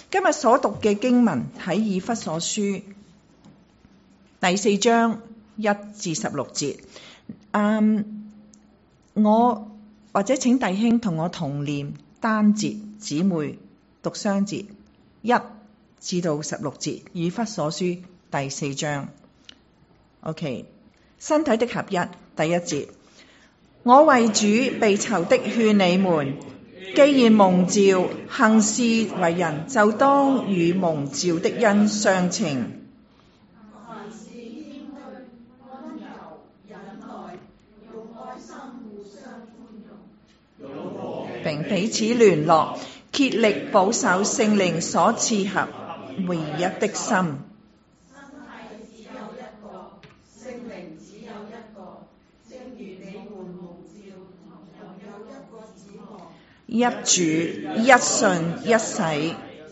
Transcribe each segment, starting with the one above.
今日所讀嘅經文喺以弗所書第4章1至16節。我或者請弟兄同我同念單節，姊妹讀雙節1至到16節，以弗所書第4章。OK， 身體的合一，第1節。我為主被囚的勸你們，既然蒙召行事為人，就當與蒙召的恩相稱， 凡事謙虛、溫柔、忍耐，用愛心互相寬容， 並彼此聯絡，竭力保守聖靈所賜合為一的心。 身體只有一個，聖靈只有一個，正如你們蒙召，同樣有一個指望， 一主、一信、一洗。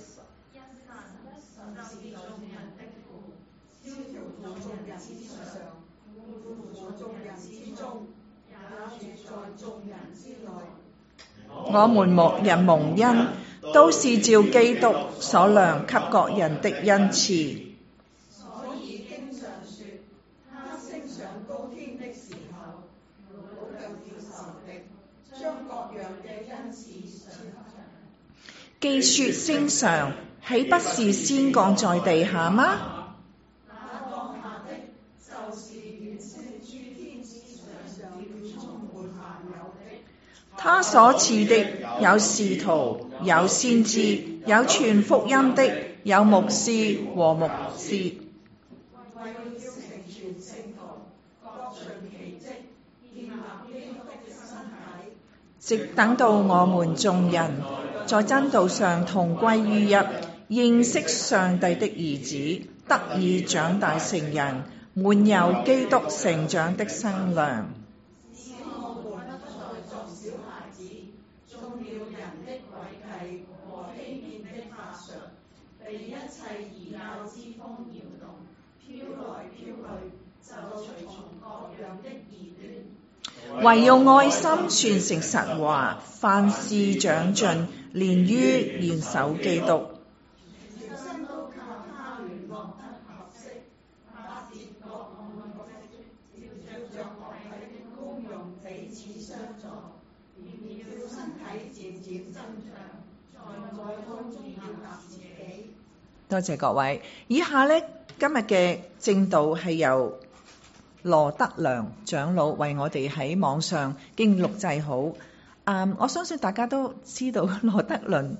我們牧人蒙恩，都是照基督所量給各人的恩賜。 所以經常說，他升上高天的時候，擄掠了仇敵，將各樣嘅恩賜上場。 既說升上，豈不是先降在地下嗎？ 那降下的，就是原先諸天之上要充滿萬有的。 他所賜的有使徒，有先知，有傳福音的，有牧師和牧師， 為要成全聖徒，各盡其職，建立基督的身體， 直等到我們眾人在真道上同歸於一，認識上帝的兒子，得以長大成人，滿有基督成長的身量。 使我們不再作小孩子，中了人的詭計和欺騙的法術，被一切異教之風搖動，飄來飄去，就隨從各樣的異端。 唯用愛心傳承實話，凡事長進，連於元首基督。 全身都靠他聯絡得合適，發節各按各職，照着各體的功用彼此相助，便要身體漸漸增長，在愛中建立自己。 多謝各位。以下呢，今日嘅證道係由羅德良長老為我哋喺網上經錄製好。我相信大家都知道羅德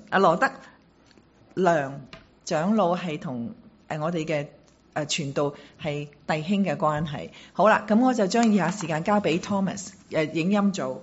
良長老係同我哋嘅傳道係弟兄嘅關係。好啦，咁我就將以下時間交俾 Thomas 影音組。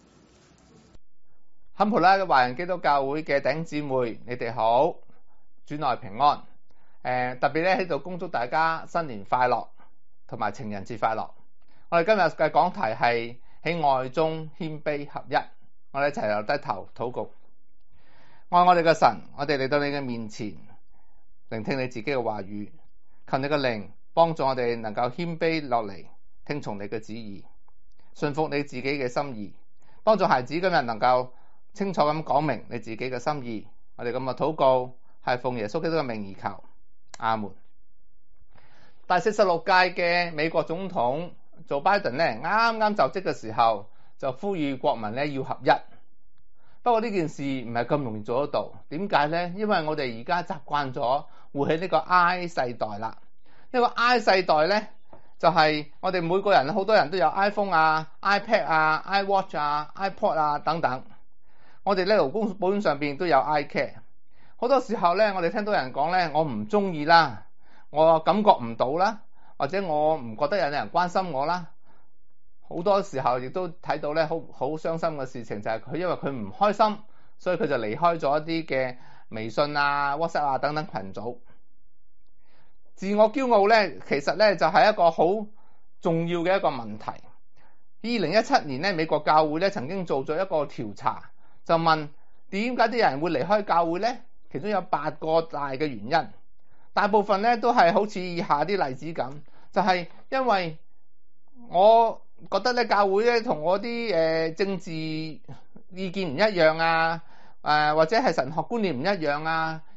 堪培拉嘅華人基督教會嘅弟兄姊妹，你哋好，主內平安。特別咧喺度恭祝大家新年快樂，同埋情人節快樂。我哋今日嘅講題係喺愛中謙卑合一。我哋一齊又低頭禱告。愛我哋嘅神，我哋嚟到你嘅面前，聆聽你自己嘅話語，求你嘅靈幫助我哋能夠謙卑落嚟，聽從你嘅旨意，順服你自己嘅心意，幫助孩子今日能夠清楚咁講明你自己嘅心意。我哋咁嘅禱告係奉耶穌基督嘅名而求，阿門。第46屆嘅美國總統做拜登咧，啱啱就職嘅時候就呼籲國民咧要合一。不過呢件事唔係咁容易做得到，點解呢？因為我哋而家習慣咗活喺呢個 I 世代啦。呢個 I 世代呢，就係我哋每個人好多人都有 iPhone 啊、iPad 啊、iWatch 啊、iPod 啊等等。我哋呢勞工保險上邊都有 iCare。好多時候呢，我哋聽到人講呢，我唔中意啦，我感覺唔到啦，或者我唔覺得有人關心我啦。好多時候亦都睇到咧，好傷心嘅事情就係佢因為佢唔開心，所以佢就離開咗一啲嘅微信啊、WhatsApp 啊等等群組。自我驕傲咧，其實咧就係一個好重要嘅一個問題。2017年咧，美國教會咧曾經做咗一個調查，就問點解啲人會離開教會咧？其中有8個大嘅原因，大部分咧都係好似以下啲例子咁，就係因為我覺得咧教會咧同我啲政治意見唔一樣啊，或者係神學觀念唔一樣啊，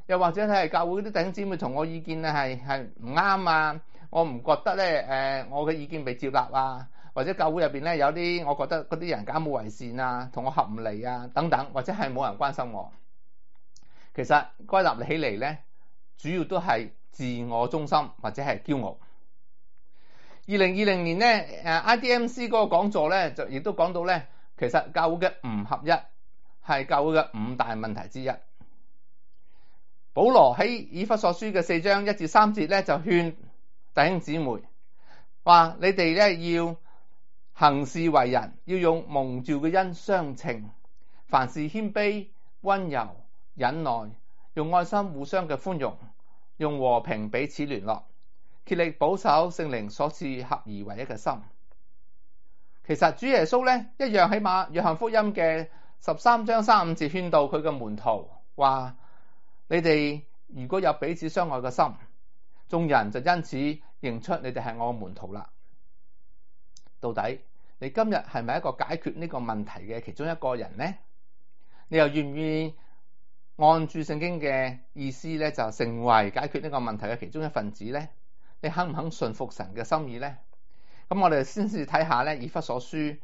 又或者係教會啲弟兄姊妹同我意見咧係唔啱啊，我唔覺得咧我嘅意見被接納啊，或者教會入邊咧有啲我覺得嗰啲人假冒為善啊，同我合唔嚟啊等等，或者係冇人關心我。其實歸納起嚟咧，主要都係自我中心或者係驕傲。2020年咧IDMC 嗰個講座咧就亦都講到咧，其實教會嘅唔合一係教會嘅5大問題之一。保羅喺以弗所書嘅4章1至3節咧就勸弟兄姊妹話：你哋咧要行事為人，要用蒙召嘅恩相稱，凡事謙卑、溫柔、忍耐，用愛心互相嘅寬容，用和平彼此聯絡，竭力保守聖靈所賜合而為一嘅心。其實主耶穌咧一樣喺約翰福音嘅13章35節勸導佢嘅門徒話：你哋如果有彼此相愛嘅心，眾人就因此認出你哋係我嘅門徒啦。到底你今日係咪一個解決呢個問題嘅其中一個人呢？你又願唔願意按住聖經嘅意思咧，就成為解決呢個問題嘅其中一份子呢？你肯唔肯順服神嘅心意呢？咁我哋先至睇下咧，以弗所書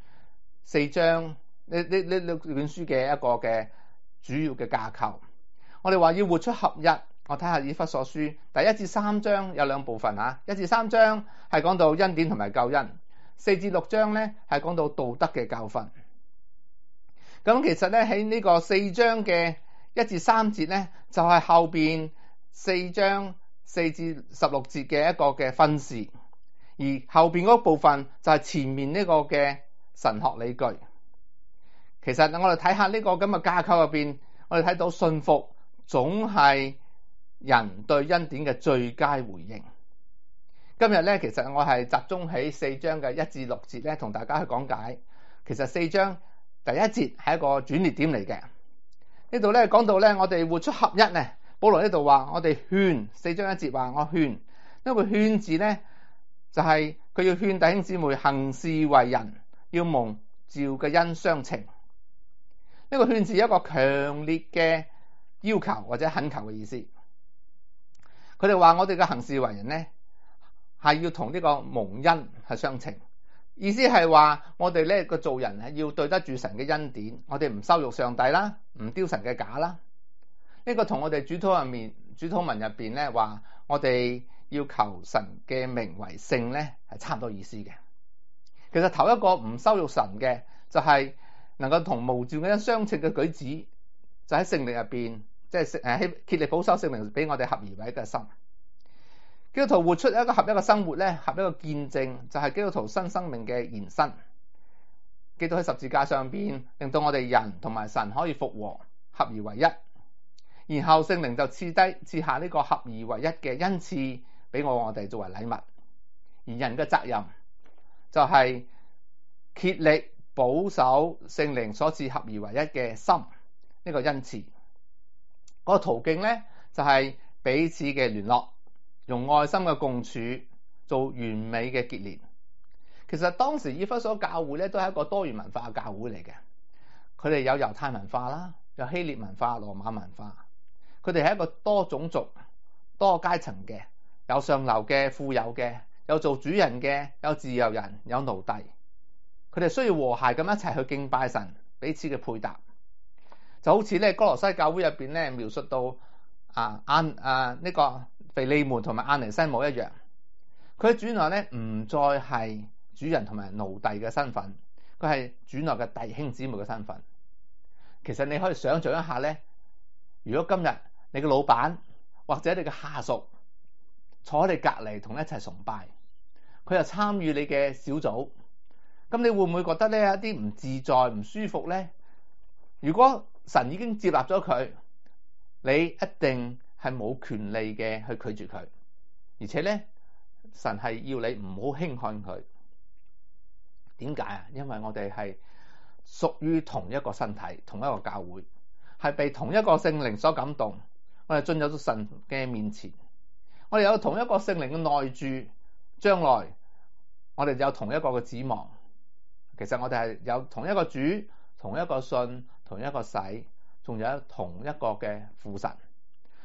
4章呢本書嘅一個嘅主要嘅架構。我哋話要活出合一，我睇下以弗所書第1至3章有2部分嚇。1至3章係講到恩典同埋救恩，4至6章咧係講到道德嘅教訓。咁其實咧喺呢個4章嘅1至3節咧，就係後邊4章4至16節嘅一個嘅分示，而後邊嗰部分就係前面呢個嘅神學理據。其實我哋睇下呢個咁嘅架構入邊，我哋睇到信服總係人對恩典嘅最佳回應。今日咧，其實我係集中喺4章嘅1至6節咧，同大家去講解。其實4章第1節係一個轉捩點嚟嘅。呢度咧講到咧，我哋活出合一咧。保羅呢度話我哋勸，4章1節話我勸，因為勸字咧就係佢要勸弟兄姊妹行事為人，要蒙召嘅恩相稱。呢個勸字有一個強烈嘅要求或者懇求嘅意思。佢哋話我哋嘅行事為人咧係要同呢個蒙恩係相稱，意思係話我哋咧個做人係要對得住神嘅恩典，我哋唔羞辱上帝啦，唔丟神嘅架啦。呢個同我哋主禱文入邊咧話我哋要求神嘅名為聖咧係差唔多意思嘅。其實頭一個唔羞辱神嘅就係能夠同無召嘅恩相稱嘅舉止，就喺聖靈入邊，即係竭力保守聖靈俾我哋合而為一嘅心。基督徒活出一個合一嘅生活咧，合一嘅見證就係基督徒新生命嘅延伸。基督喺十字架上邊令到我哋人同埋神可以復和，合而為一。然後聖靈就賜下呢個合而為一嘅恩賜俾我哋作為禮物。而人嘅責任就係竭力保守聖靈所賜合而為一嘅心，呢個恩賜。嗰個途徑咧就係彼此嘅聯絡，用愛心嘅共處，做完美嘅結連。其實當時以弗所教會咧都係一個多元文化嘅教會嚟嘅，佢哋有猶太文化啦，有希臘文化、羅馬文化。佢哋係一個多種族、多階層嘅，有上流嘅、富有嘅，有做主人嘅，有自由人，有奴隸。佢哋需要和諧咁一齊去敬拜神，彼此嘅配搭。就好似咧哥羅西教會入邊咧描述到呢個腓利門同埋阿尼西姆一樣，佢喺主內咧唔再係主人同埋奴隸嘅身份，佢係主內嘅弟兄姊妹嘅身份。其實你可以想象一下咧，如果今日你嘅老闆或者你嘅下屬坐喺你隔離同你一齊崇拜，佢又參與你嘅小組，咁你會唔會覺得呢一啲唔自在、唔舒服呢？如果神已經接納咗佢，你一定係冇權利嘅去拒絕佢，而且呢，神係要你唔好輕看佢。點解啊？因為我哋係屬於同一個身體、同一個教會，係被同一個聖靈所感動。我哋進入到神嘅面前，我哋有同一個聖靈嘅內住，將來我哋有同一個嘅指望。其實我哋係有同一個主、同一個信、同一個洗，仲有同一個嘅父神。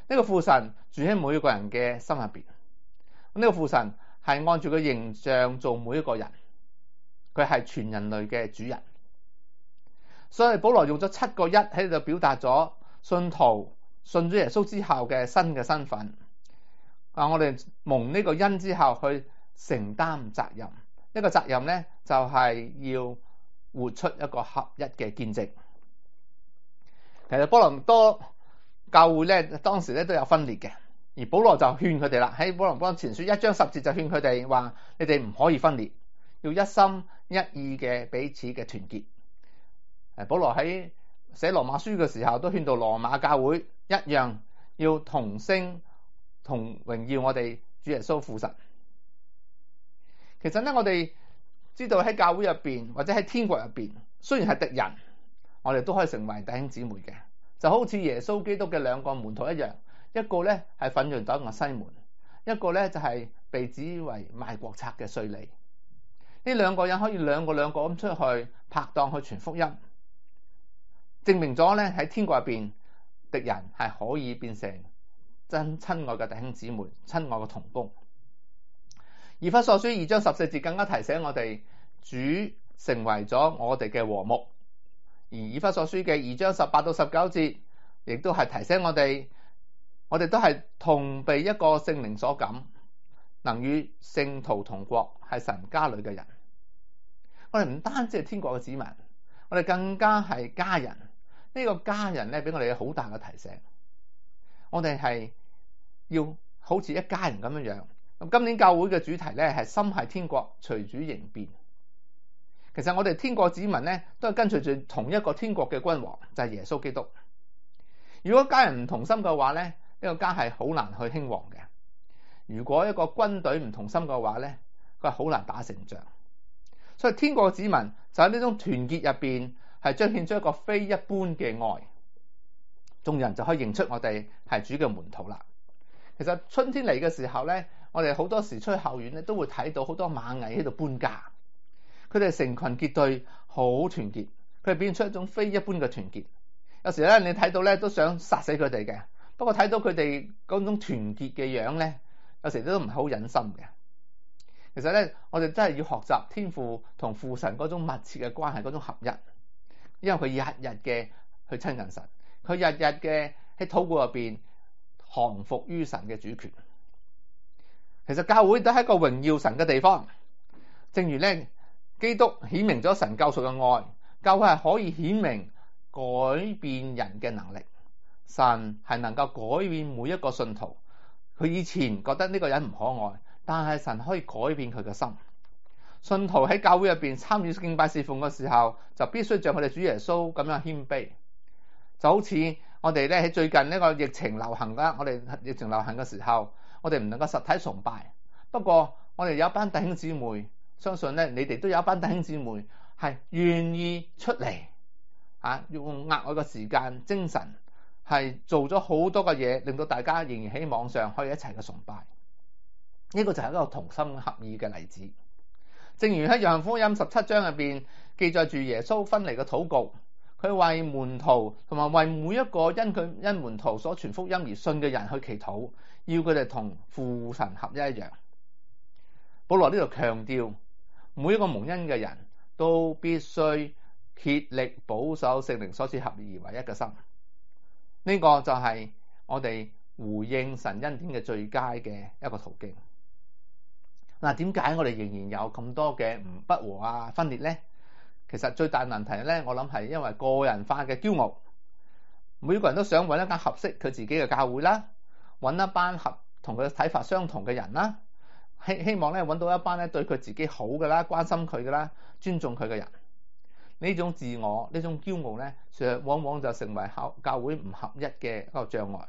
呢個父神住喺每一個人嘅心入邊。呢個父神係按住佢形象做每一個人，佢係全人類嘅主人。所以保羅用咗7個一喺度表達咗信徒信咗耶穌之後嘅新嘅身份。我哋蒙呢個恩之後去承擔責任，呢個責任咧就係要活出一個合一嘅見證。其實哥林多教會咧當時咧都有分裂嘅，而保羅就勸佢哋啦，喺哥林多前書1章10節就勸佢哋話：你哋唔可以分裂，要一心一意嘅彼此嘅團結。保羅喺寫羅馬書嘅時候都勸導羅馬教會一樣要同聲同榮耀我哋主耶穌父神。其實咧，我哋知道喺教會入邊或者喺天國入邊，雖然係敵人，我哋都可以成為弟兄姊妹嘅，就好似耶穌基督嘅2個門徒一樣，一個咧係奮銳黨嘅西門，一個咧就係被指為賣國賊嘅稅吏。呢2個人可以兩個咁出去拍檔去傳福音，證明咗咧喺天國入邊，敵人係可以變成真親愛嘅弟兄姊妹、親愛嘅同工。以弗所書2章14節更加提醒我哋，主成為咗我哋嘅和睦。而以弗所書嘅2章18到19節，亦都係提醒我哋都係同被一個聖靈所感，能與聖徒同國，係神家裏嘅人。我哋唔單止係天國嘅子民，我哋更加係家人。呢個家人咧，俾我哋好大嘅提醒。我哋係要好似一家人咁樣樣。咁今年教會嘅主題咧係心繫天國，隨主形變。其實我哋天國子民咧都係跟隨住同一個天國嘅君王，就係耶穌基督。如果家人唔同心嘅話咧，呢個家係好難去興旺嘅。如果一個軍隊唔同心嘅話咧，佢係好難打成仗。所以天國嘅子民就喺呢種團結入邊，係彰顯出一個非一般嘅愛，眾人就可以認出我哋係主嘅門徒啦。其實春天嚟嘅時候咧，我哋好多時出去校園咧，都會睇到好多螞蟻喺度搬家。佢哋成群結隊，好團結，佢哋表現出一種非一般嘅團結。有時咧，你睇到咧都想殺死佢哋嘅。不過睇到佢哋嗰種團結嘅樣咧，有時都唔係好忍心嘅。其實咧，我哋真係要學習天父同父神嗰種密切嘅關係，嗰種合一。因為佢日日嘅去親近神，佢日日嘅喺禱告入邊降服於神嘅主權。其實教會都係一個榮耀神嘅地方，正如咧基督顯明咗神救贖嘅愛，教會係可以顯明改變人嘅能力。神係能夠改變每一個信徒。佢以前覺得呢個人唔可愛，但係神可以改變佢嘅心。信徒喺教會入邊參與敬拜侍奉嘅時候，就必須像佢哋主耶穌咁樣謙卑。就好似我哋咧喺最近呢個疫情流行嘅，我哋疫情流行嘅時候，我哋唔能夠實體崇拜。不過我哋有一班弟兄姊妹，相信咧你哋都有一班弟兄姊妹係願意出嚟用額外嘅時間、精神，係做咗好多嘅嘢，令到大家仍然喺網上可以一齊嘅崇拜。呢個就係一個同心合意嘅例子。正如喺約翰福音17章入邊記載住耶穌分離嘅禱告，佢為門徒同埋為每一個因門徒所傳福音而信嘅人去祈禱，要佢哋同父神合一一樣。保羅呢度強調，每一個蒙恩嘅人都必須竭力保守聖靈所賜合而為一嘅心。呢個就係我哋回應神恩典嘅最佳嘅一個途徑。嗱，點解我哋仍然有咁多嘅不和分裂呢？其實最大問題咧，我諗係因為個人化嘅驕傲。每個人都想揾一間合適佢自己嘅教會啦，揾一班同佢睇法相同嘅人啦，希望咧揾到一班咧對佢自己好嘅啦、關心佢嘅啦、尊重佢嘅人。呢種自我、呢種驕傲咧，往往就成為教會唔合一嘅一個障礙。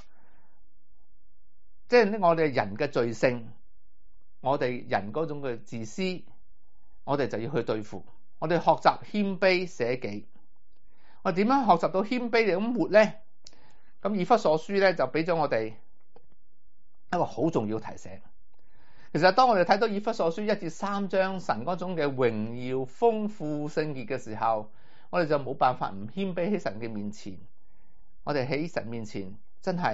即係我哋人嘅罪性。我哋人嗰種嘅自私，我哋就要去對付。我哋學習謙卑捨己。我哋點樣學習到謙卑嚟咁活咧？咁以弗所書咧就俾咗我哋一個好重要提醒。其實當我哋睇到以弗所書1至3章神嗰種嘅榮耀、豐富、聖潔嘅時候，我哋就冇辦法唔謙卑喺神嘅面前。我哋喺神面前真係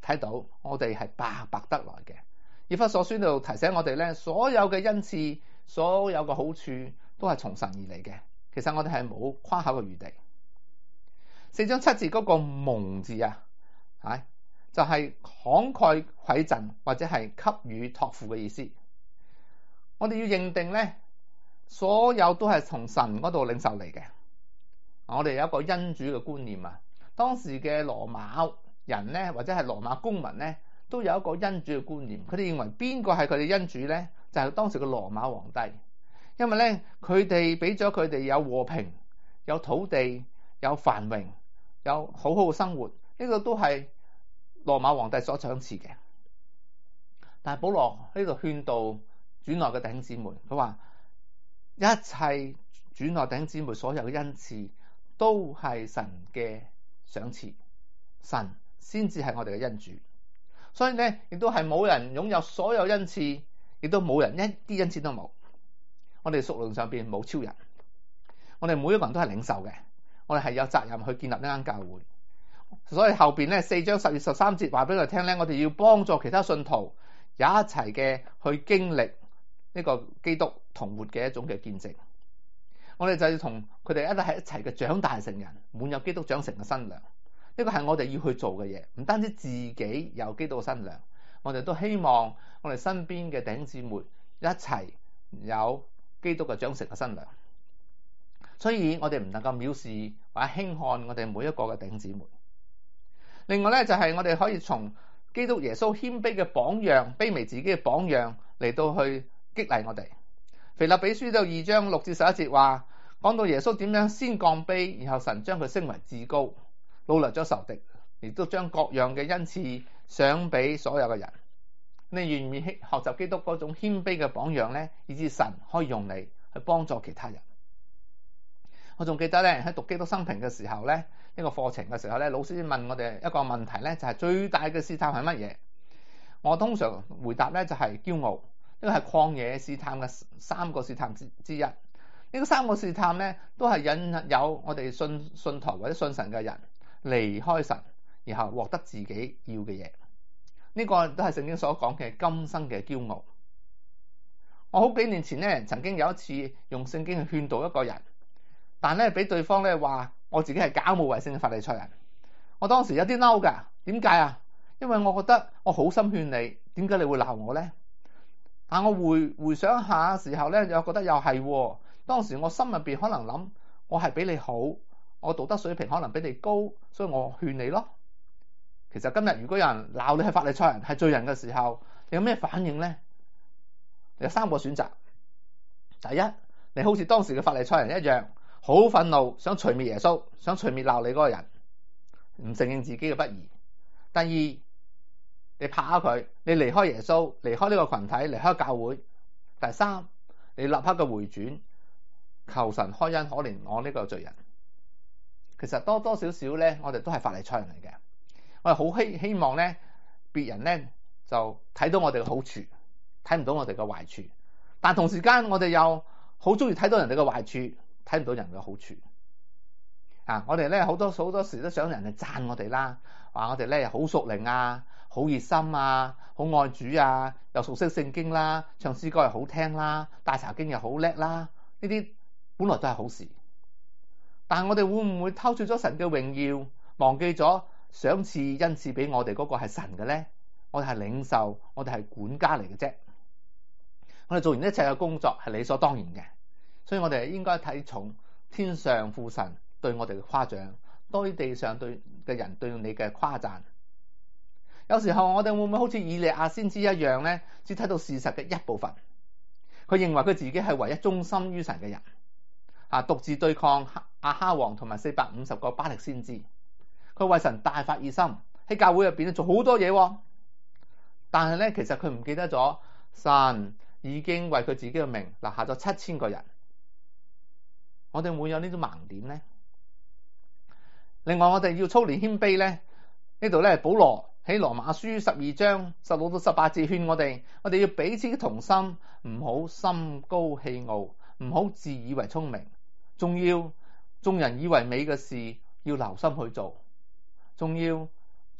睇到我哋係白白得來嘅。以弗所書度提醒我哋咧，所有嘅恩賜，所有嘅好處都係從神而嚟嘅。其實我哋係冇誇口嘅餘地。4章7節嗰個蒙字啊，就係慷慨饋贈或者係給予託付嘅意思。我哋要認定咧，所有都係從神嗰度領受嚟嘅。我哋有一個恩主嘅觀念啊。當時嘅羅馬人咧，或者係羅馬公民咧，都有一個恩主嘅觀念。佢哋認為邊個係佢哋恩主咧？就係當時嘅羅馬皇帝。因為咧，佢哋俾咗佢哋有和平、有土地、有繁榮、有好好嘅生活，呢個都係羅馬皇帝所賞賜嘅。但係保羅呢度勸導主內嘅弟兄姊妹，佢話一切主內弟兄姊妹所有嘅恩賜都係神嘅賞賜，神先至係我哋嘅恩主。所以咧，亦都係冇人擁有所有恩賜，亦都冇人一啲恩賜都冇。我哋屬靈上邊冇超人，我哋每一個人都係領袖嘅，我哋係有責任去建立呢間教會。所以後邊咧4章10、13節話俾佢聽咧，我哋要幫助其他信徒也一齊嘅去經歷呢個基督同活嘅一種嘅見證。我哋就要同佢哋一齊嘅長大成人，滿有基督長成嘅身量。呢個係我哋要去做嘅嘢，唔單止自己有基督嘅身量，我哋都希望我哋身邊嘅弟兄姊妹一齊有基督嘅長成嘅身量。所以我哋唔能夠藐視或者輕看我哋每一個嘅弟兄姊妹。另外咧，就係我哋可以從基督耶穌謙卑嘅榜樣、卑微自己嘅榜樣嚟到去激勵我哋。腓立比書到2章6至11節話，講到耶穌點樣先降卑，然後神將佢升為至高，擄掠咗仇敵，亦都將各樣嘅恩賜賞俾所有嘅人。你願唔願意學習基督嗰種謙卑嘅榜樣咧？以致神可以用你去幫助其他人。我仲記得咧，喺讀基督生平嘅時候咧，呢個課程嘅時候咧，老師問我哋一個問題咧，就係最大嘅試探係乜嘢？我通常回答咧就係驕傲。呢個係曠野試探嘅3個試探之一。呢個3個試探咧，都係引誘我哋信徒或者信神嘅人離開神，然後獲得自己要嘅嘢。呢個都係聖經所講嘅今生嘅驕傲。我好幾年前咧，曾經有一次用聖經去勸導一個人，但咧俾對方咧話我自己係假冒為聖嘅法利賽人。我當時有啲嬲㗎。點解啊？因為我覺得我好心勸你，點解你會鬧我咧？但我回想下時候咧，又覺得又係。當時我心入邊可能諗，我係比你好，我道德水平可能比你高，所以我勸你咯。其實今日如果有人鬧你係法利賽人係罪人嘅時候，你有咩反應咧？你有3個選擇。第一，你好似當時嘅法利賽人一樣，好憤怒，想除滅耶穌，想除滅鬧你嗰個人，唔承認自己嘅不義。第二，你拍下佢，你離開耶穌，離開呢個群體，離開教會。第三，你立刻嘅回轉，求神開恩可憐我呢個罪人。其實多多少少咧，我哋都係法利賽人嚟嘅。我哋好希望咧，別人咧就睇到我哋嘅好處，睇唔到我哋嘅壞處。但同時間我哋又好中意睇到人哋嘅壞處，睇唔到人嘅好處。我哋咧好多時都想人哋讚我哋啦，話我哋咧好屬靈啊，好熱心啊，好愛主啊，又熟悉聖經啦，唱詩歌又好聽啦，帶查經又好叻啦。呢啲本來都係好事，但係我哋會唔會偷取咗神嘅榮耀，忘記咗賞賜恩賜俾我哋嗰個係神嘅咧？我哋係領袖，我哋係管家嚟嘅啫。我哋做完一切嘅工作係理所當然嘅，所以我哋應該睇重天上父神對我哋嘅誇獎，多啲地上嘅人對你嘅誇讚。有時候我哋會唔會好似以利亞先知一樣咧，只睇到事實嘅一部分？佢認為佢自己係唯一忠心於神嘅人，獨自對抗亞哈王同埋450個巴力先知。佢為神大發熱心，喺教會入邊做好多嘢，但係咧其實佢唔記得咗神已經為佢自己嘅名立下咗7000個人。我哋會有呢種盲點咧？另外我哋要操練謙卑咧，呢度咧保羅喺羅馬書12章16到18節勸我哋要彼此同心，唔好心高氣傲，唔好自以為聰明，仲要眾人以為美嘅事要留心去做，仲要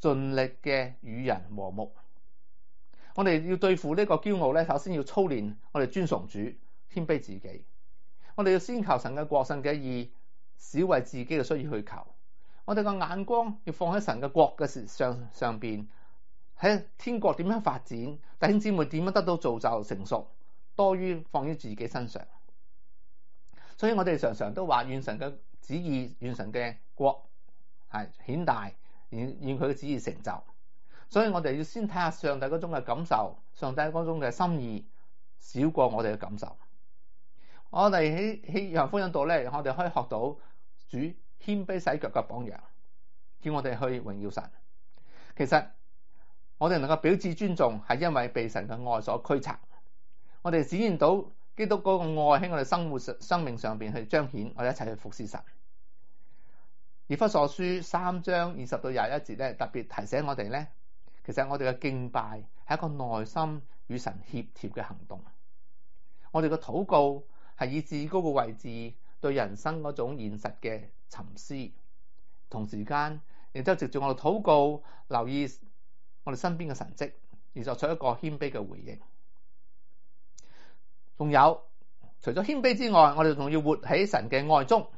盡力嘅與人和睦。我哋要對付呢個驕傲咧，首先要操練我哋尊崇主，謙卑自己。我哋要先求神嘅國、神嘅義，少為自己嘅需要去求。我哋個眼光要放喺神嘅國嘅上邊，喺天國點樣發展，弟兄姊妹點樣得到造就成熟，多於放於自己身上。所以我哋常常都話願神嘅旨意、願神嘅國係顯大，願佢嘅旨意成就。所以我哋要先睇下上帝嗰種嘅感受，上帝嗰種嘅心意少過我哋嘅感受。我哋喺約翰福音度咧，我哋可以學到主謙卑洗腳嘅榜樣，叫我哋去榮耀神。其實我哋能夠表示尊重，係因為被神嘅愛所驅策。我哋展現到基督嗰個愛喺我哋生命上邊去彰顯，我哋一齊去服侍神。以弗所書3章20到21節咧，特別提醒我哋咧，其實我哋嘅敬拜係一個內心與神協調嘅行動。我哋嘅禱告係以至高嘅位置對人生嗰種現實嘅沉思，同時間亦都藉住我哋禱告留意我哋身邊嘅神蹟，而作出一個謙卑嘅回應。仲有除咗謙卑之外，我哋仲要活喺神嘅愛中。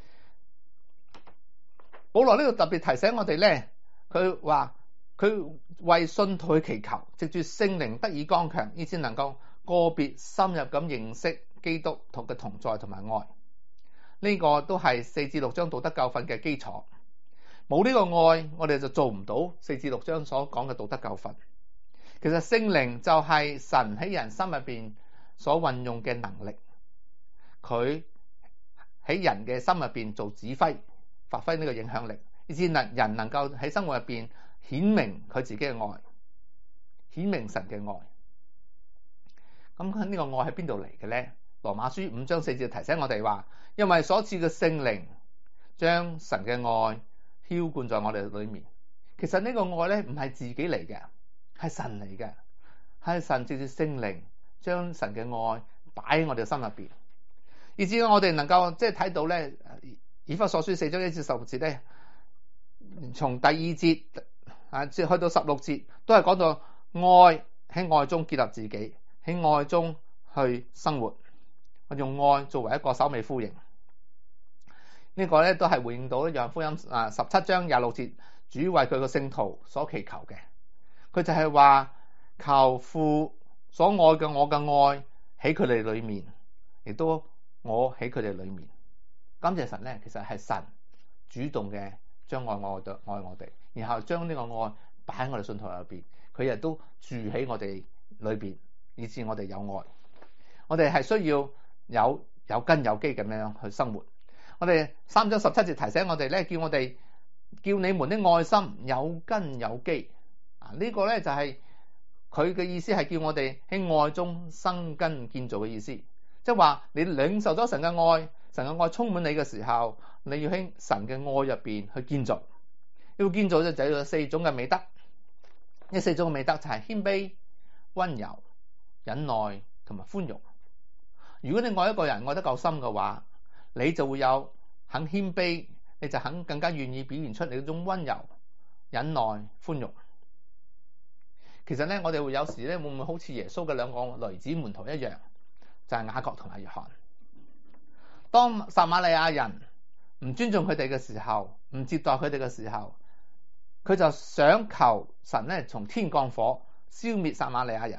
保羅呢度特別提醒我哋咧，佢話佢為信徒去祈求，藉住聖靈得以剛強，以致能夠個別深入咁認識基督同嘅同在同埋愛。呢個都係4至6章道德教訓嘅基礎。冇呢個愛，我哋就做唔到4至6章所講嘅道德教訓。其實聖靈就係神喺人心入邊所運用嘅能力，佢喺人嘅心入邊做指揮，發揮呢個影響力，以致人能夠喺生活入邊顯明佢自己嘅愛，顯明神嘅愛。咁呢個愛喺邊度嚟嘅咧？羅馬書5章4節提醒我哋話，因為所賜嘅聖靈將神嘅愛澆灌在我哋裏面。其實呢個愛咧唔係自己嚟嘅，係神嚟嘅，係神藉住聖靈將神嘅愛擺喺我哋嘅心入邊，以至我哋能夠即係睇到咧，以弗所書4章1至16節咧，從第2節至去到16節，都係講到愛喺愛中建立自己，喺愛中去生活。我用愛作為一個首尾呼應，呢個咧都係回應到約翰福音17章26節，主為佢個聖徒所祈求嘅。佢就係話求父所愛嘅我嘅愛喺佢哋裏面，亦都我喺佢哋裏面。感謝神咧，其實係神主動嘅將愛我哋，然後將呢個愛擺喺我哋信徒入邊，佢亦都住喺我哋裏邊，以致我哋有愛。我哋係需要有根有基咁樣去生活。我哋3章17節提醒我哋咧，叫你們的愛心有根有基。呢個咧就係佢嘅意思，係叫我哋喺愛中生根建造嘅意思。即係話你領受咗神嘅愛，神嘅愛充滿你嘅時候，你要喺神嘅愛入邊去建造。要建造就有4種嘅美德。呢4種嘅美德就係謙卑、溫柔、忍耐同埋寬容。如果你愛一個人愛得夠深嘅話，你就會有肯謙卑，你就肯更加願意表現出你嗰種溫柔、忍耐、寬容。其實咧，我哋會有時咧，會唔會好似耶穌嘅2個雷子門徒一樣，就係雅各同埋約翰。當撒瑪利亞人唔尊重佢哋嘅時候，唔接待佢哋嘅時候，佢就想求神咧從天降火消滅撒瑪利亞人。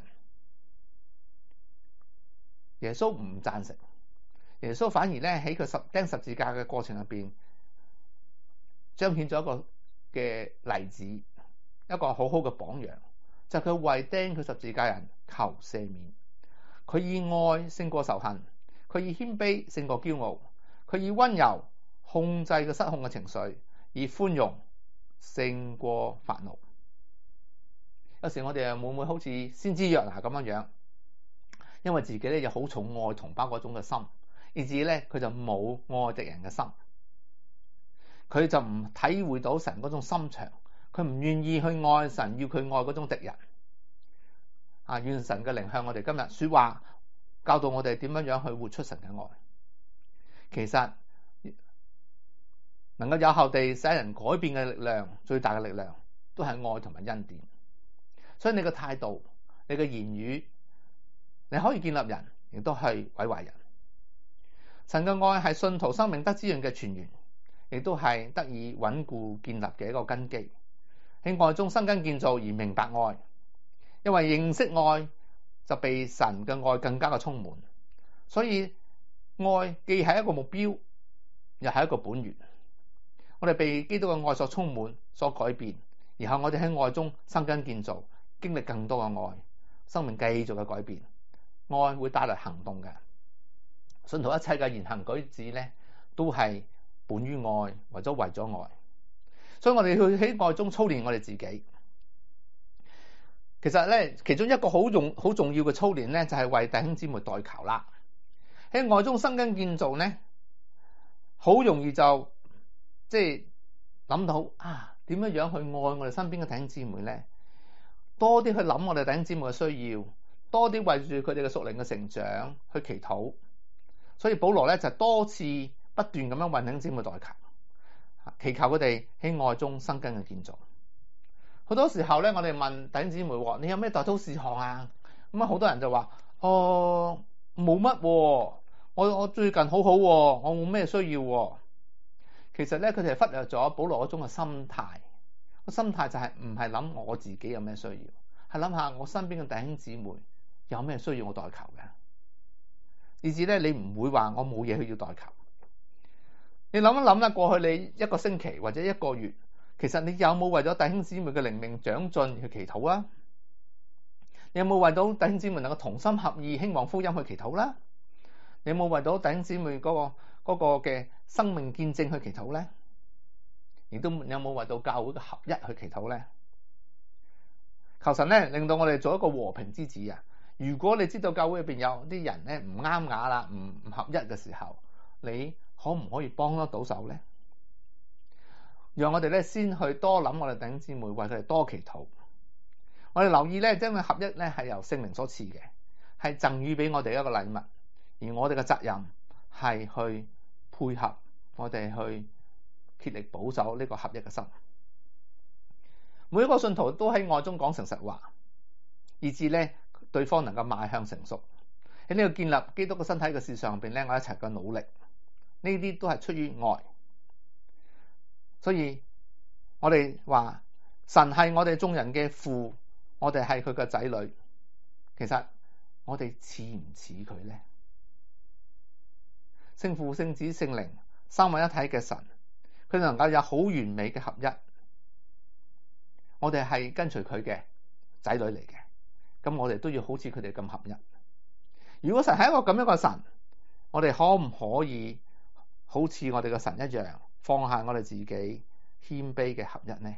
耶穌唔贊成，耶穌反而咧喺佢釘十字架嘅過程入邊，彰顯咗一個嘅例子，一個好好嘅榜樣，就係佢為釘佢十字架人求赦免。佢以愛勝過仇恨，佢以謙卑勝過驕傲，佢以溫柔控制個失控嘅情緒，以寬容勝過發怒。有時我哋會唔會好似先知約拿咁樣，因為自己咧有好重愛同胞嗰種嘅心，以至咧佢就冇愛敵人嘅心，佢就唔體會到神嗰種心腸，佢唔願意去愛神要佢愛嗰種敵人。願神嘅靈向我哋今日說話，教導我哋點樣去活出神嘅愛。其實能夠有效地使人改變嘅力量，最大嘅力量都係愛同埋恩典。所以你嘅態度、你嘅言語，你可以建立人，亦都係毀壞人。神嘅愛係信徒生命得滋潤嘅泉源，亦都係得以穩固建立嘅一個根基。喺愛中生根建造而明白愛，因為認識愛就被神嘅愛更加嘅充滿。所以愛既係一個目標，又係一個本源。我哋被基督嘅愛所充滿、所改變，然後我哋喺愛中生根建造，經歷更多嘅愛，生命繼續嘅改變。愛會帶來行動嘅。信徒一切嘅言行舉止咧，都係本於愛，為咗愛。所以我哋去喺愛中操練我哋自己。其實咧，其中一個好重要嘅操練咧，就係為弟兄姊妹代求啦。喺愛中生根建造咧，好容易就即係諗到點樣去愛我哋身邊嘅弟兄姊妹咧？多啲去諗我哋弟兄姊妹嘅需要，多啲為住佢哋嘅屬靈嘅成長去祈禱。所以保羅咧就多次不斷咁樣為弟兄姊妹代求，祈求佢哋喺愛中生根嘅建造。好多時候咧，我哋問弟兄姊妹：你有咩代禱事項啊？咁好多人就話：冇乜，我最近好，我冇咩需要。其實咧，佢哋係忽略咗保羅嗰種嘅心態。個心態就係唔係諗我自己有咩需要，係諗下我身邊嘅弟兄姊妹有咩需要我代求嘅。以至咧，你唔會話我冇嘢去要代求。你諗一諗啦，過去你一個星期或者一個月，其實你有冇為咗弟兄姊妹嘅靈命長進去祈禱啊？你有冇為到弟兄姊妹能夠同心合意興旺福音去祈禱啦？你有冇為到弟兄姊妹嗰個嘅生命見證去祈禱咧？亦都有冇為到教會嘅合一去祈禱咧？求神咧令到我哋做一個和平之子啊！如果你知道教會入邊有啲人咧唔啱牙啦，唔合一嘅時候，你可唔可以幫得到手咧？讓我哋咧先去多諗我哋弟兄姊妹，為佢哋多祈禱。我哋留意咧，因為合一咧係由聖靈所賜嘅，係贈予俾我哋一個禮物，而我哋嘅責任係去配合我哋去竭力保守呢個合一嘅心。每一個信徒都喺愛中講誠實話，以致咧對方能夠邁向成熟。喺呢個建立基督嘅身體嘅事上邊咧，我一齊嘅努力，呢啲都係出於愛。所以我哋話神係我哋眾人嘅父，我哋係佢嘅仔女。其實我哋似唔似佢咧？聖父、聖子、聖靈三位一體嘅神，佢能夠有好完美嘅合一。我哋係跟隨佢嘅仔女嚟嘅，咁我哋都要好似佢哋咁合一。如果神係一個咁樣嘅神，我哋可唔可以好似我哋嘅神一樣，放下我哋自己謙卑嘅合一呢？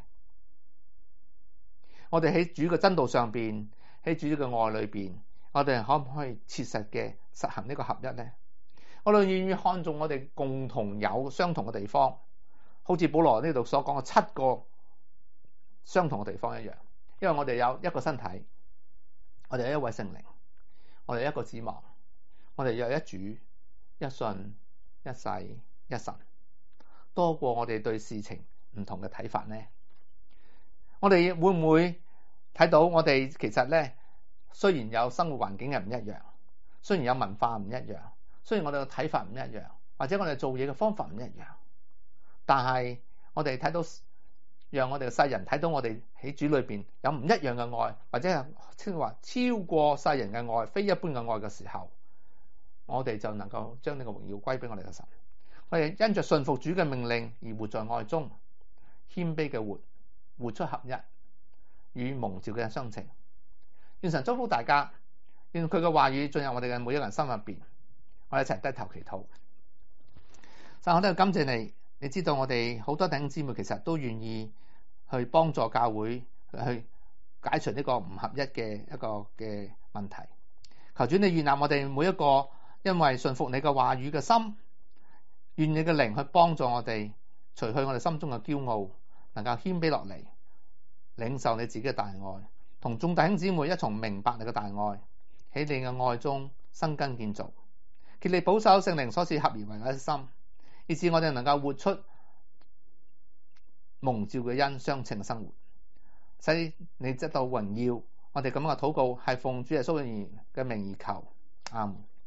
我哋喺主嘅真道上邊，喺主嘅愛裏邊，我哋可唔可以切實嘅實行呢個合一呢？我哋願意看重我哋共同有相同嘅地方，好似保羅呢度所講嘅7個相同嘅地方一樣。因為我哋有一個身體，我哋有一位聖靈，我哋有一個指望，我哋有一主、一信、一世、一神，多過我哋對事情唔同嘅睇法呢？我哋會唔會睇到我哋其實咧，雖然有生活環境嘅唔一樣，雖然有文化唔一樣，雖然我哋嘅睇法唔一樣，或者我哋做嘢嘅方法唔一樣，但係我哋睇到，讓我哋嘅世人睇到我哋喺主裏邊有唔一樣嘅愛，或者係稱話超過世人嘅愛、非一般嘅愛嘅時候，我哋就能夠將呢個榮耀歸俾我哋嘅神。我哋因着順服主嘅命令而活在愛中，謙卑嘅活出合一，與蒙召嘅人相稱。願神祝福大家，願佢嘅話語進入我哋嘅每一個人心入邊。我哋一齊低頭祈禱。神，我都要感謝你，你知道我哋好多弟兄姊妹其實都願意去幫助教會去解除呢個唔合一嘅一個嘅問題。求主你悅納我哋每一個因為順服你嘅話語嘅心，願你嘅靈去幫助我哋除去我哋心中嘅驕傲，能夠謙卑落嚟，領受你自己嘅大愛，同眾弟兄姊妹一同明白你嘅大愛，喺你嘅愛中生根建造，竭力保守聖靈所賜合而為一心，以致我哋能夠活出蒙召嘅恩相稱嘅生活。 使你得到榮耀。我哋咁樣嘅禱告係奉主耶穌嘅名而求，阿們。